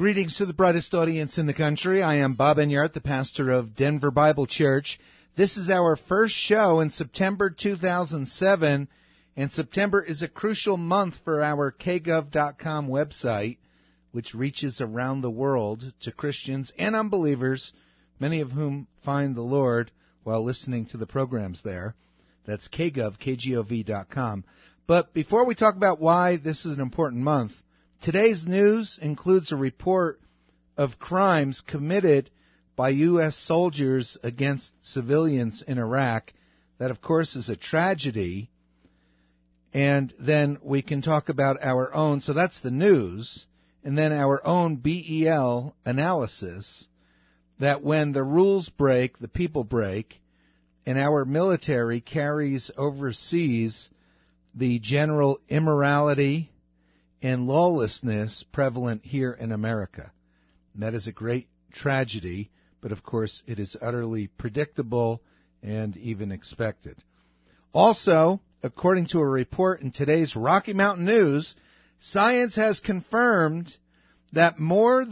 Greetings to the brightest audience in the country. I am Bob Enyart, the pastor of Denver Bible Church. This is our first show in September 2007, and September is a crucial month for our kgov.com website, which reaches around the world to Christians and unbelievers, many of whom find the Lord while listening to the programs there. That's kgov.com. But before we talk about why this is an important month, today's news includes a report of crimes committed by U.S. soldiers against civilians in Iraq. That, of course, is a tragedy. And then we can talk about our own, so that's the news, and then our own BEL analysis, that when the rules break, the people break, and our military carries overseas the general immorality and lawlessness prevalent here in America. And that is a great tragedy, but of course it is utterly predictable and even expected. Also, according to a report in today's Rocky Mountain News, science has confirmed that more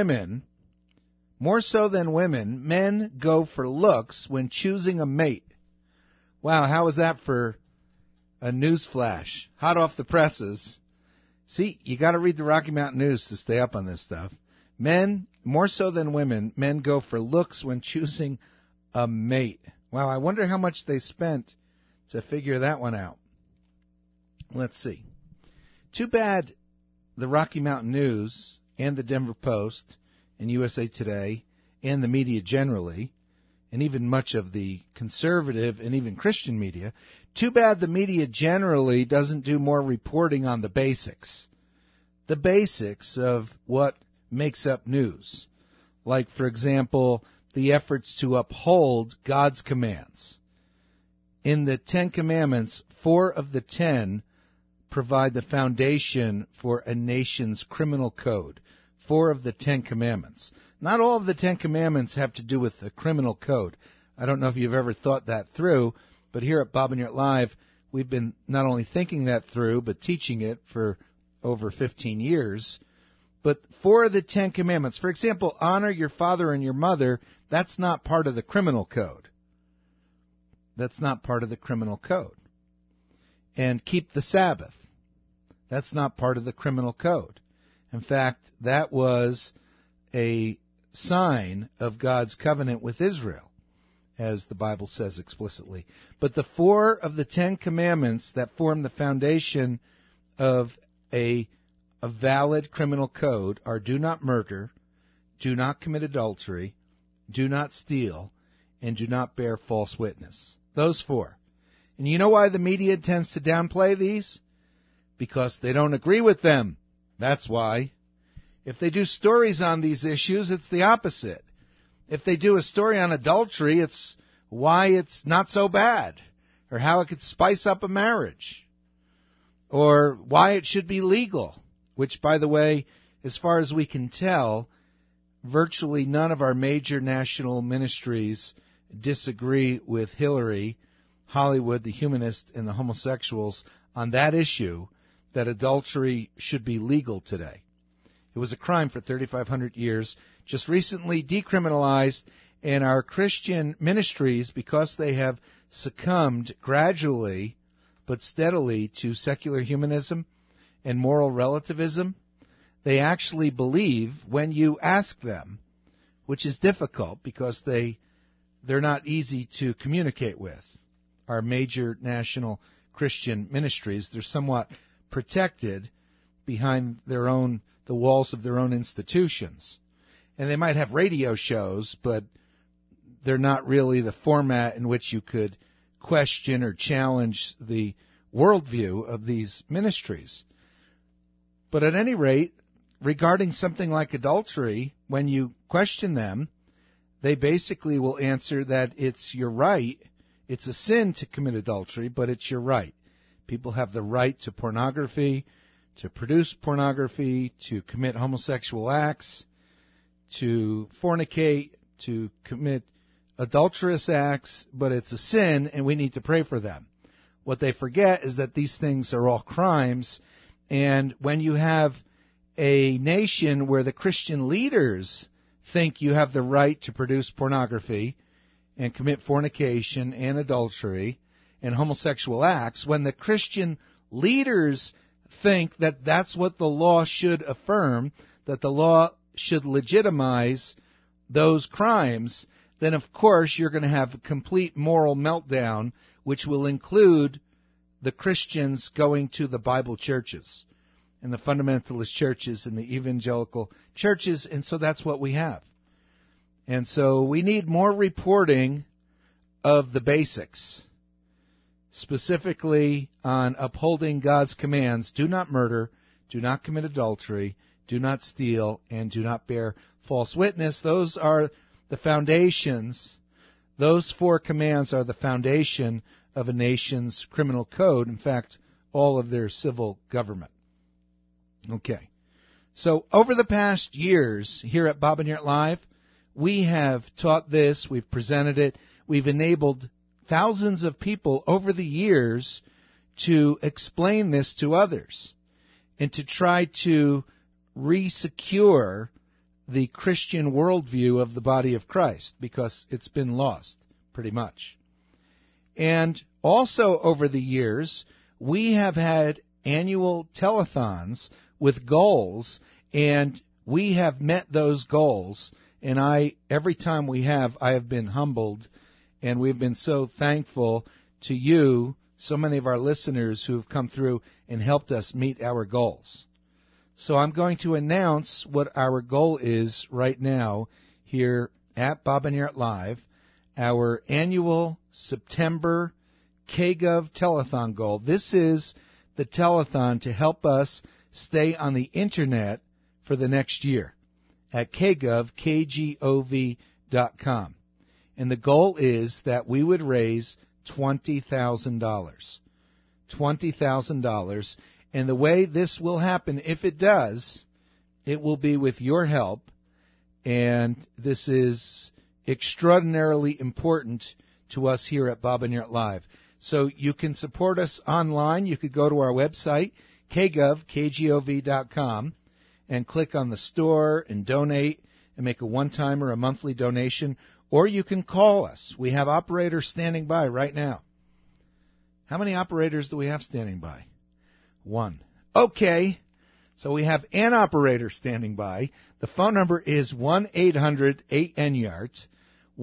so than women, men go for looks when choosing a mate. Wow, how is that for a news flash? Hot off the presses. See, you got to read the Rocky Mountain News to stay up on this stuff. Men, more so than women, men go for looks when choosing a mate. Wow, I wonder how much they spent to figure that one out. Let's see. Too bad the Rocky Mountain News and the Denver Post and USA Today and the media generally, and even much of the conservative and even Christian media, too bad the media generally doesn't do more reporting on the basics of what makes up news. Like, for example, the efforts to uphold God's commands. In the 10 Commandments, 4 of the 10 provide the foundation for a nation's criminal code. 4 of the 10 Commandments. Not all of the 10 Commandments have to do with the criminal code. I don't know if you've ever thought that through, but here at Bob Enyart Live, we've been not only thinking that through, but teaching it for over 15 years. But 4 of the 10 Commandments, for example, honor your father and your mother, that's not part of the criminal code. That's not part of the criminal code. And keep the Sabbath. That's not part of the criminal code. In fact, that was a sign of God's covenant with Israel, as the Bible says explicitly. But the 4 of the 10 Commandments that form the foundation of a valid criminal code are: do not murder, do not commit adultery, do not steal, and do not bear false witness. Those 4. And you know why the media tends to downplay these? Because they don't agree with them. That's why. If they do stories on these issues, it's the opposite. If they do a story on adultery, it's why it's not so bad, or how it could spice up a marriage, or why it should be legal, which, by the way, as far as we can tell, virtually none of our major national ministries disagree with Hillary, Hollywood, the humanist, and the homosexuals on that issue, that adultery should be legal today. It was a crime for 3,500 years, just recently decriminalized, and our Christian ministries, because they have succumbed gradually but steadily to secular humanism and moral relativism, they actually believe, when you ask them, which is difficult because they're not easy to communicate with, our major national Christian ministries. They're somewhat protected behind the walls of their own institutions. And they might have radio shows, but they're not really the format in which you could question or challenge the worldview of these ministries. But at any rate, regarding something like adultery, when you question them, they basically will answer that it's your right. It's a sin to commit adultery, but it's your right. People have the right to pornography, to produce pornography, to commit homosexual acts, to fornicate, to commit adulterous acts, but it's a sin, and we need to pray for them. What they forget is that these things are all crimes, and when you have a nation where the Christian leaders think you have the right to produce pornography and commit fornication and adultery and homosexual acts, when the Christian leaders think that that's what the law should affirm, that the law should legitimize those crimes, then of course you're going to have a complete moral meltdown, which will include the Christians going to the Bible churches and the fundamentalist churches and the evangelical churches, and so that's what we have. And so we need more reporting of the basics, specifically on upholding God's commands. Do not murder, do not commit adultery, do not steal, and do not bear false witness. Those are the foundations. Those 4 commands are the foundation of a nation's criminal code. In fact, all of their civil government. Okay. So over the past years here at Bob and Yert Live, we have taught this, we've presented it, we've enabled thousands of people over the years to explain this to others and to try to re-secure the Christian worldview of the body of Christ, because it's been lost pretty much. And also over the years, we have had annual telethons with goals, and we have met those goals. And every time we have, I have been humbled, and we've been so thankful to you, so many of our listeners who have come through and helped us meet our goals. So I'm going to announce what our goal is right now here at Bob and Yert Live, our annual September KGov telethon goal. This is the telethon to help us stay on the Internet for the next year at KGov, KGOV.com. And the goal is that we would raise $20,000. $20,000. And the way this will happen, if it does, it will be with your help. And this is extraordinarily important to us here at Bob and Yert Live. So you can support us online. You could go to our website, KGov, KGOV.com, and click on the store and donate and make a one-time or a monthly donation. Or you can call us. We have operators standing by right now. How many operators do we have standing by? 1. Okay. So we have an operator standing by. The phone number is 1-800-8-NYART,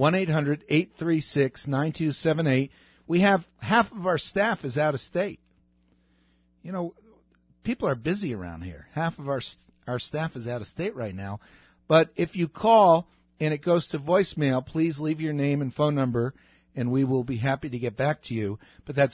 1-800-836-9278. We have half of our staff is out of state. You know, people are busy around here. Half of our staff is out of state right now. But if you call and it goes to voicemail, please leave your name and phone number, and we will be happy to get back to you. But that's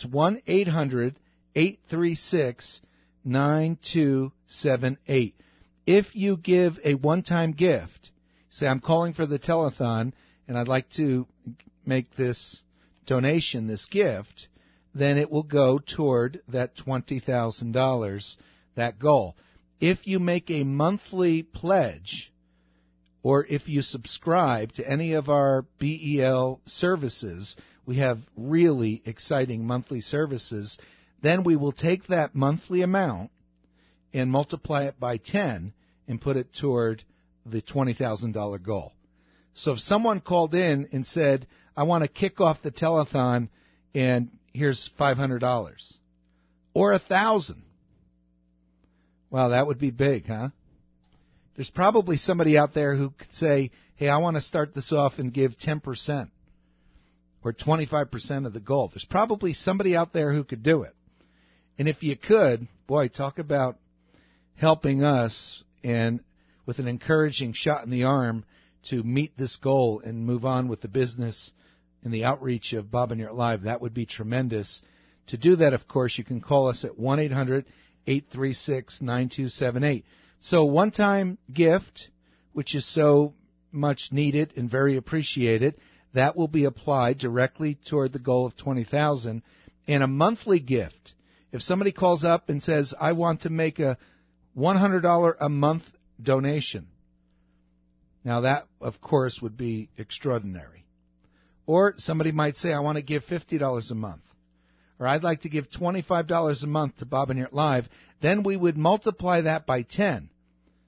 1-800-836-9278. If you give a one-time gift, say, I'm calling for the telethon, and I'd like to make this donation, this gift, then it will go toward that $20,000, that goal. If you make a monthly pledge, or if you subscribe to any of our BEL services, we have really exciting monthly services, then we will take that monthly amount and multiply it by 10 and put it toward the $20,000 goal. So if someone called in and said, I want to kick off the telethon and here's $500 or $1,000, wow, that would be big, huh? There's probably somebody out there who could say, hey, I want to start this off and give 10% or 25% of the goal. There's probably somebody out there who could do it. And if you could, boy, talk about helping us and with an encouraging shot in the arm to meet this goal and move on with the business and the outreach of Bob and Yert Live. That would be tremendous. To do that, of course, you can call us at 1-800-836-9278. So one-time gift, which is so much needed and very appreciated, that will be applied directly toward the goal of $20,000. And a monthly gift, if somebody calls up and says, I want to make a $100 a month donation, now that, of course, would be extraordinary. Or somebody might say, I want to give $50 a month. Or I'd like to give $25 a month to Bob and Yert Live. Then we would multiply that by 10.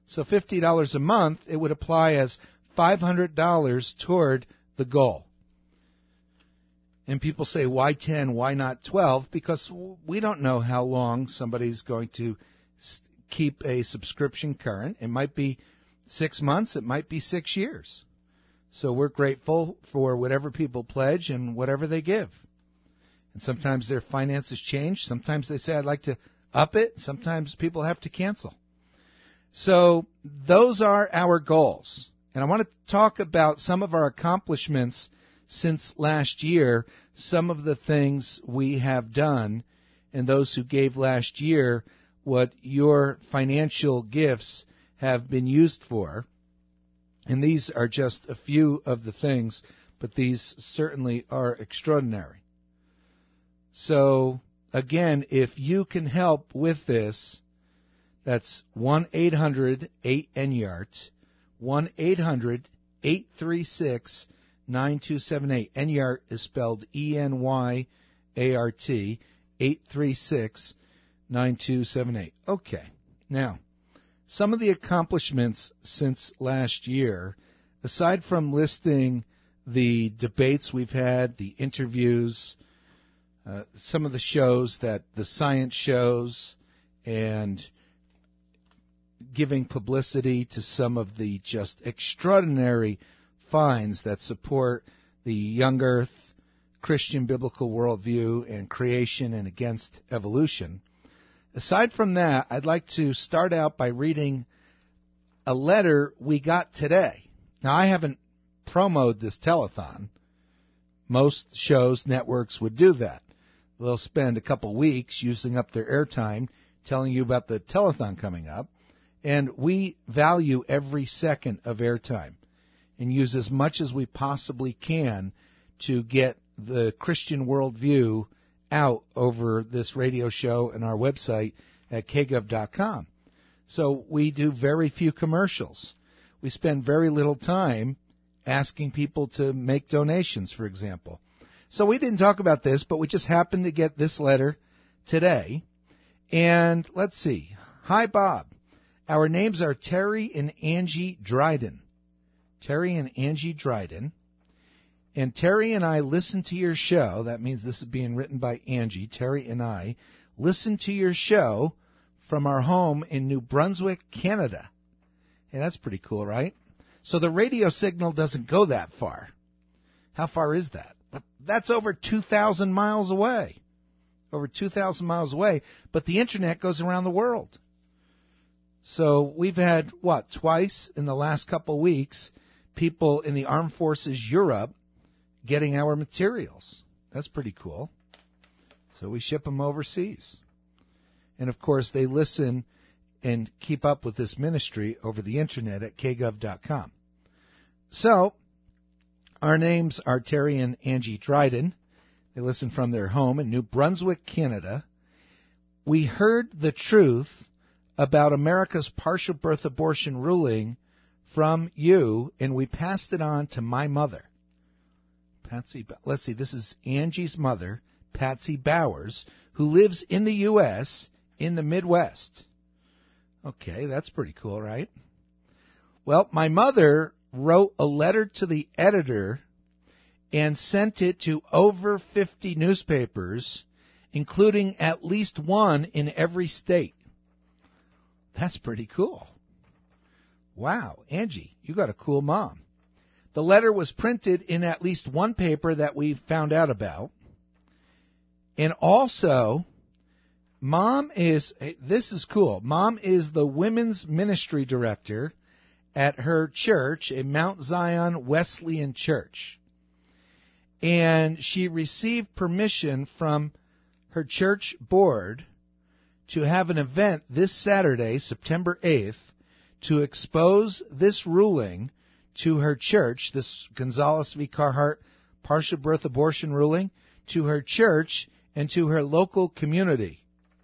So $50 a month, it would apply as $500 toward the goal. And people say, why 10, why not 12? Because we don't know how long somebody's going to keep a subscription current. It might be 6 months, it might be 6 years. So we're grateful for whatever people pledge and whatever they give. And sometimes their finances change. Sometimes they say, I'd like to up it. Sometimes people have to cancel. So those are our goals. And I want to talk about some of our accomplishments since last year, some of the things we have done, and those who gave last year, what your financial gifts have been used for. And these are just a few of the things, but these certainly are extraordinary. So, again, if you can help with this, that's 1-800-8-NYART, 1-800-836-9278. 9278. NYART is spelled ENYART, 836-9278. Okay. Now, some of the accomplishments since last year, aside from listing the debates we've had, the interviews, some of the shows that the science shows, and giving publicity to some of the just extraordinary finds that support the young earth, Christian biblical worldview, and creation and against evolution. Aside from that, I'd like to start out by reading a letter we got today. Now, I haven't promoted this telethon. Most shows, networks would do that. They'll spend a couple weeks using up their airtime telling you about the telethon coming up, and we value every second of airtime and use as much as we possibly can to get the Christian worldview out over this radio show and our website at kgov.com. So we do very few commercials. We spend very little time asking people to make donations, for example. So we didn't talk about this, but we just happened to get this letter today. And let's see. Hi, Bob. Our names are Terry and Angie Dryden. Terry and Angie Dryden. And Terry and I listen to your show. That means this is being written by Angie. Terry and I listen to your show from our home in New Brunswick, Canada. Hey, that's pretty cool, right? So the radio signal doesn't go that far. How far is that? That's over 2,000 miles away. Over 2,000 miles away. But the Internet goes around the world. So we've had, twice in the last couple weeks, people in the Armed Forces Europe getting our materials. That's pretty cool. So we ship them overseas. And, of course, they listen and keep up with this ministry over the Internet at kgov.com. So our names are Terry and Angie Dryden. They listen from their home in New Brunswick, Canada. We heard the truth about America's partial birth abortion ruling from you, and we passed it on to my mother, Patsy. Let's see, this is Angie's mother, Patsy Bowers, who lives in the U.S. in the Midwest. Okay, that's pretty cool, right? Well, my mother wrote a letter to the editor and sent it to over 50 newspapers, including at least one in every state. That's pretty cool. Wow, Angie, you got a cool mom. The letter was printed in at least one paper that we found out about. And also, this is cool. Mom is the women's ministry director at her church, a Mount Zion Wesleyan church. And she received permission from her church board to have an event this Saturday, September 8th, to expose this ruling to her church, this Gonzales v. Carhart partial birth abortion ruling, to her church and to her local community.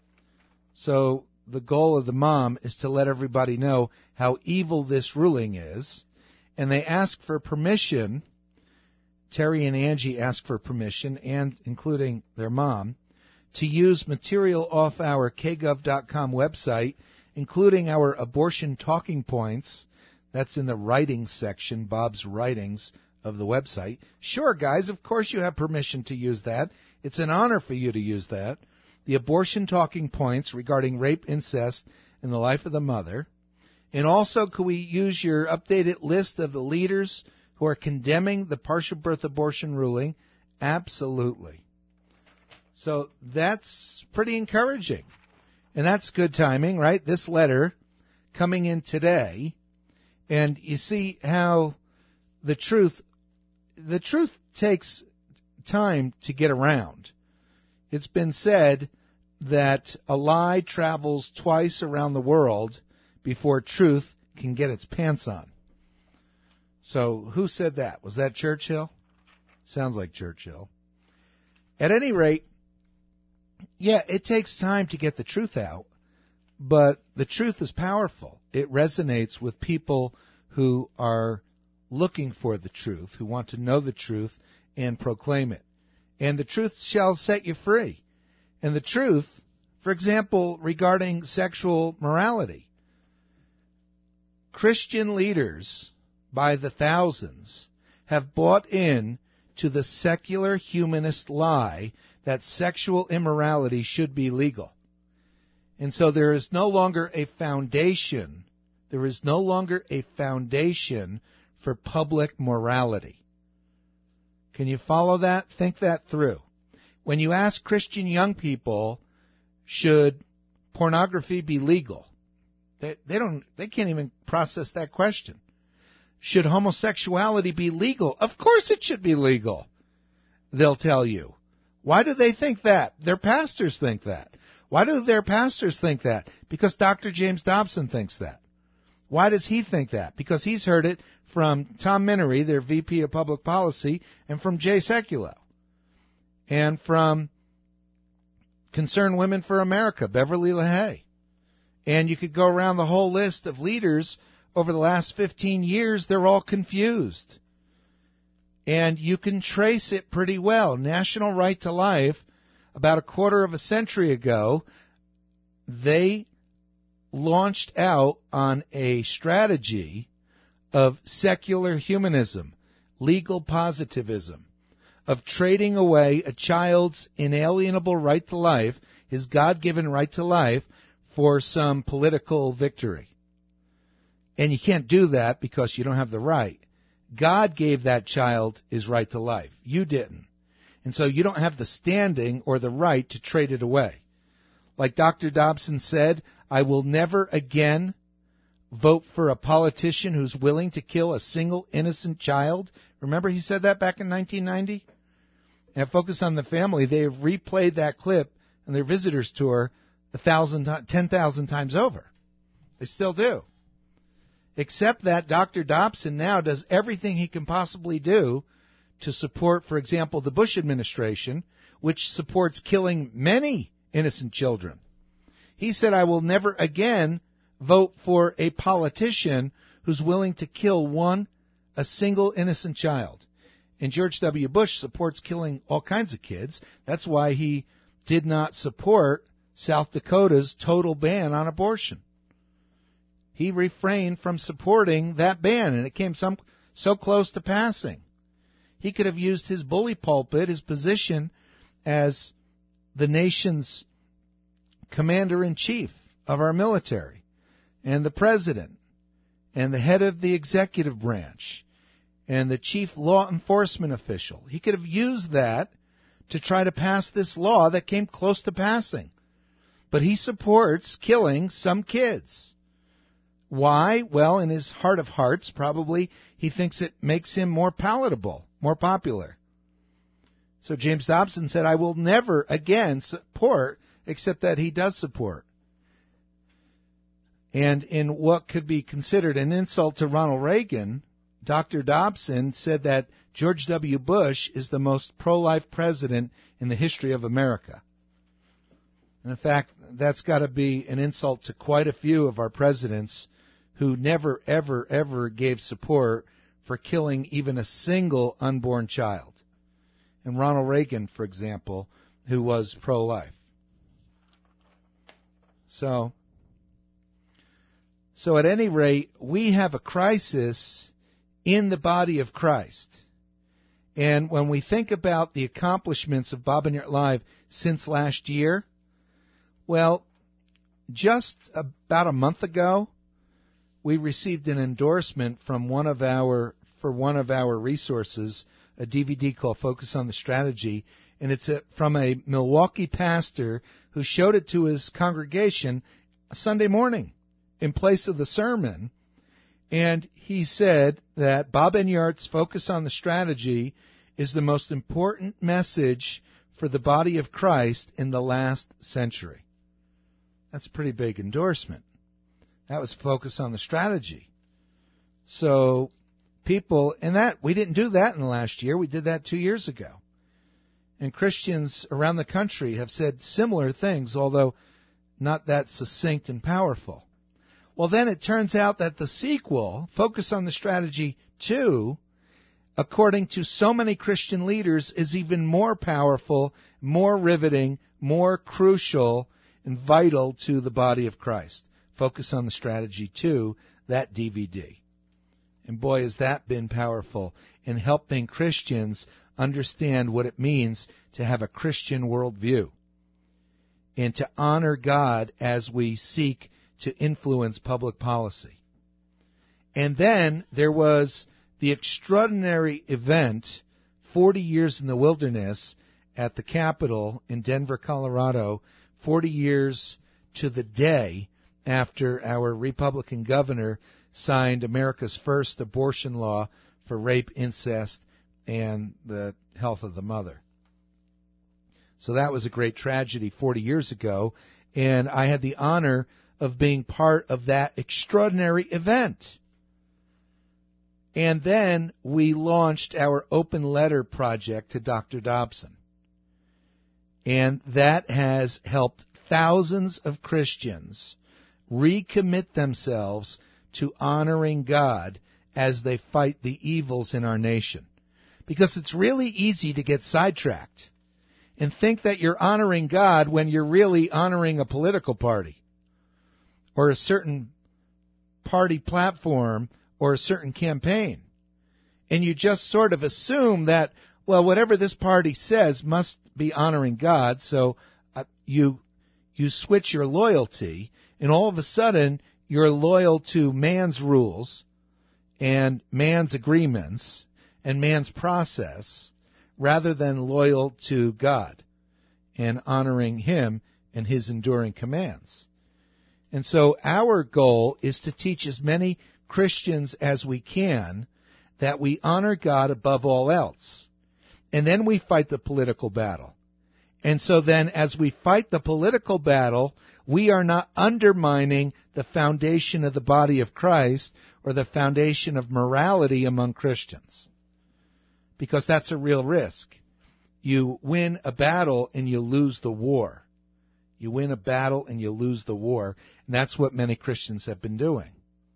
So the goal of the mom is to let everybody know how evil this ruling is. And they ask for permission. Terry and Angie ask for permission, and including their mom, to use material off our kgov.com website including our abortion talking points. That's in the writings section, Bob's writings of the website. Sure, guys, of course you have permission to use that. It's an honor for you to use that. The abortion talking points regarding rape, incest, and the life of the mother. And also, could we use your updated list of the leaders who are condemning the partial birth abortion ruling? Absolutely. So that's pretty encouraging. And that's good timing, right? This letter coming in today. And you see how the truth takes time to get around. It's been said that a lie travels twice around the world before truth can get its pants on. So who said that? Was that Churchill? Sounds like Churchill. At any rate, yeah, it takes time to get the truth out, but the truth is powerful. It resonates with people who are looking for the truth, who want to know the truth and proclaim it. And the truth shall set you free. And the truth, for example, regarding sexual morality, Christian leaders by the thousands have bought in to the secular humanist lie that sexual immorality should be legal. And so there is no longer a foundation. There is no longer a foundation for public morality. Can you follow that? Think that through. When you ask Christian young people, should pornography be legal? They can't even process that question. Should homosexuality be legal? Of course it should be legal, they'll tell you. Why do they think that? Their pastors think that. Why do their pastors think that? Because Dr. James Dobson thinks that. Why does he think that? Because he's heard it from Tom Minery, their VP of Public Policy, and from Jay Sekulow, and from Concerned Women for America, Beverly LaHaye. And you could go around the whole list of leaders over the last 15 years. They're all confused. And you can trace it pretty well. National Right to Life, about a quarter of a century ago, they launched out on a strategy of secular humanism, legal positivism, of trading away a child's inalienable right to life, his God-given right to life, for some political victory. And you can't do that because you don't have the right. God gave that child his right to life. You didn't. And so you don't have the standing or the right to trade it away. Like Dr. Dobson said, I will never again vote for a politician who's willing to kill a single innocent child. Remember he said that back in 1990? And Focus on the Family, they have replayed that clip on their visitors tour 10,000 times over. They still do. Except that Dr. Dobson now does everything he can possibly do to support, for example, the Bush administration, which supports killing many innocent children. He said, I will never again vote for a politician who's willing to kill a single innocent child. And George W. Bush supports killing all kinds of kids. That's why he did not support South Dakota's total ban on abortion. He refrained from supporting that ban, and it came so close to passing. He could have used his bully pulpit, his position as the nation's commander-in-chief of our military, and the president, and the head of the executive branch, and the chief law enforcement official. He could have used that to try to pass this law that came close to passing. But he supports killing some kids. Why? Well, in his heart of hearts, probably he thinks it makes him more palatable, more popular. So James Dobson said, I will never again support, except that he does support. And in what could be considered an insult to Ronald Reagan, Dr. Dobson said that George W. Bush is the most pro-life president in the history of America. And in fact, that's got to be an insult to quite a few of our presidents who never, ever, ever gave support for killing even a single unborn child. And Ronald Reagan, for example, who was pro-life. So, So at any rate, we have a crisis in the body of Christ. And when we think about the accomplishments of Bob and Yard Live since last year, well, just about a month ago, we received an endorsement from one of our resources, a DVD called Focus on the Strategy, and it's from a Milwaukee pastor who showed it to his congregation Sunday morning in place of the sermon. And he said that Bob Enyart's Focus on the Strategy is the most important message for the body of Christ in the last century. That's a pretty big endorsement. That was Focus on the Strategy. So people, and that we didn't do that in the last year. We did that 2 years ago. And Christians around the country have said similar things, although not that succinct and powerful. Well, then it turns out that the sequel, Focus on the Strategy 2, according to so many Christian leaders, is even more powerful, more riveting, more crucial, and vital to the body of Christ. Focus on the Strategy 2, that DVD. And boy, has that been powerful in helping Christians understand what it means to have a Christian worldview and to honor God as we seek to influence public policy. And then there was the extraordinary event, 40 Years in the Wilderness, at the Capitol in Denver, Colorado, 40 years to the day after our Republican governor signed America's first abortion law for rape, incest, and the health of the mother. So that was a great tragedy 40 years ago, and I had the honor of being part of that extraordinary event. And then we launched our open letter project to Dr. Dobson. And that has helped thousands of Christians recommit themselves to honoring God as they fight the evils in our nation. Because it's really easy to get sidetracked and think that you're honoring God when you're really honoring a political party or a certain party platform or a certain campaign. And you just sort of assume that, well, whatever this party says must be honoring God, so you switch your loyalty, and all of a sudden you're loyal to man's rules and man's agreements and man's process rather than loyal to God and honoring Him and His enduring commands. And so our goal is to teach as many Christians as we can that we honor God above all else. And then we fight the political battle. And so then as we fight the political battle, we are not undermining the foundation of the body of Christ or the foundation of morality among Christians. Because that's a real risk. You win a battle and you lose the war. You win a battle and you lose the war. And that's what many Christians have been doing.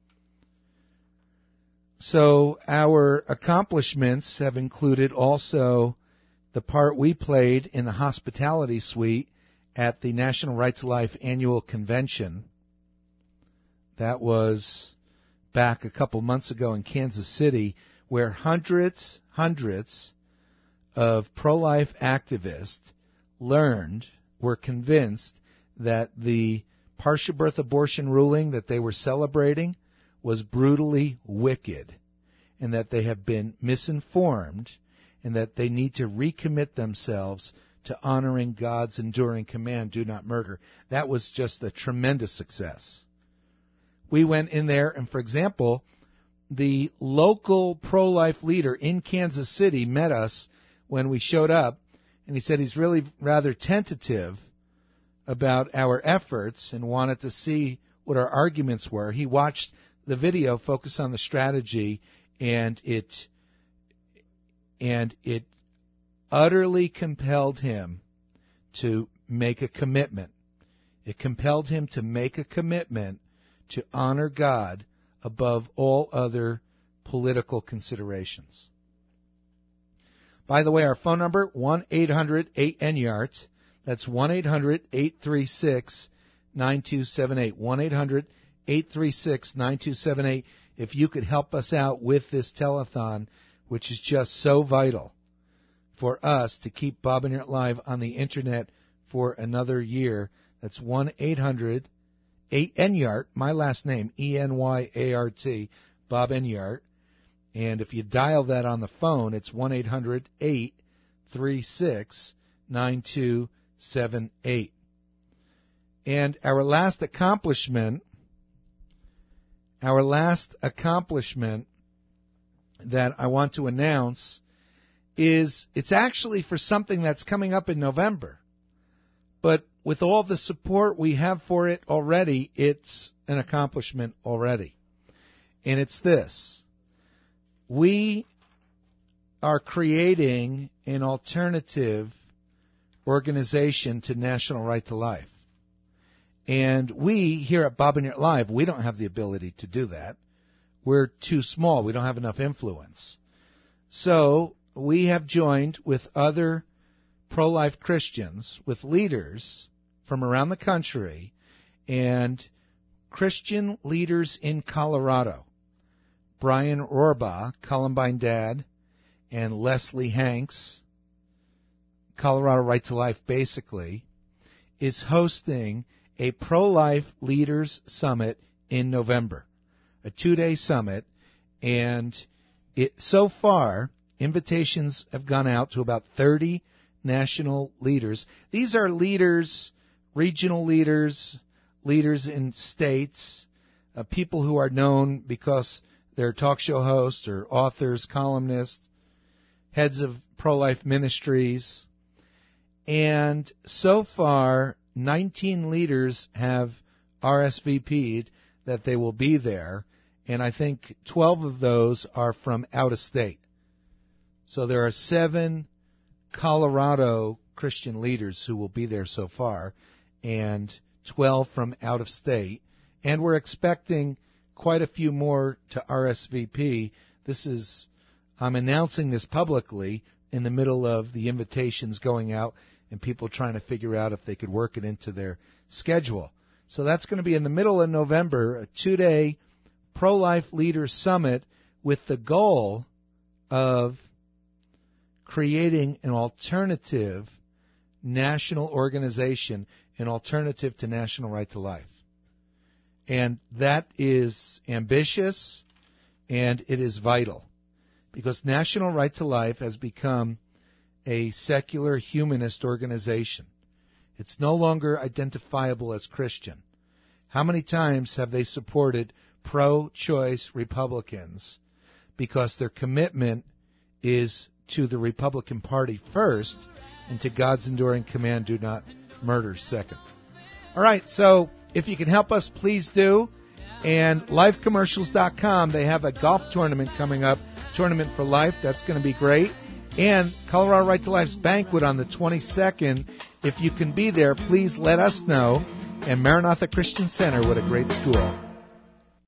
So our accomplishments have included also the part we played in the hospitality suite at the National Right to Life annual convention. That was back a couple months ago in Kansas City, where hundreds of pro-life activists were convinced that the partial birth abortion ruling that they were celebrating was brutally wicked, and that they have been misinformed, and that they need to recommit themselves to honoring God's enduring command, do not murder. That was just a tremendous success. We went in there, and for example, the local pro-life leader in Kansas City met us when we showed up, and he said he's really rather tentative about our efforts and wanted to see what our arguments were. He watched the video, Focus on the Strategy, and it utterly compelled him to make a commitment. It compelled him to make a commitment to honor God above all other political considerations. By the way, our phone number, 1-800-8-NYART. That's 1-800-836-9278. 836-9278. If you could help us out with this telethon, which is just so vital for us to keep Bob Enyart Live on the Internet for another year. That's 1-800-8-ENYART, my last name, E-N-Y-A-R-T, Bob Enyart. And if you dial that on the phone, it's 1-800-836-9278. And our last accomplishment that I want to announce is it's actually for something that's coming up in November. But with all the support we have for it already, it's an accomplishment already. And it's this. We are creating an alternative organization to National Right to Life. And we, here at Bob Enyart Live, we don't have the ability to do that. We're too small. We don't have enough influence. So we have joined with other pro-life Christians, with leaders from around the country, and Christian leaders in Colorado. Brian Rohrbaugh, Columbine Dad, and Leslie Hanks, Colorado Right to Life basically, is hosting a pro-life leaders summit in November, a 2-day summit, and so far invitations have gone out to about 30 national leaders. These are leaders, regional leaders, leaders in states, people who are known because they're talk show hosts or authors, columnists, heads of pro-life ministries. And so far, 19 leaders have RSVP'd that they will be there, and I think 12 of those are from out of state. So there are 7 Colorado Christian leaders who will be there so far, and 12 from out of state. And we're expecting quite a few more to RSVP. I'm announcing this publicly in the middle of the invitations going out and people trying to figure out if they could work it into their schedule. So that's going to be in the middle of November, a 2-day pro-life leaders summit with the goal of creating an alternative national organization, an alternative to National Right to Life. And that is ambitious, and it is vital, because National Right to Life has become a secular humanist organization. It's no longer identifiable as Christian. How many times have they supported pro-choice Republicans because their commitment is to the Republican Party first and to God's enduring command, do not murder, second? All right, so if you can help us, please do. And lifecommercials.com, they have a golf tournament coming up, Tournament for Life. That's going to be great. And Colorado Right to Life's banquet on the 22nd. If you can be there, please let us know. And Maranatha Christian Center, what a great school.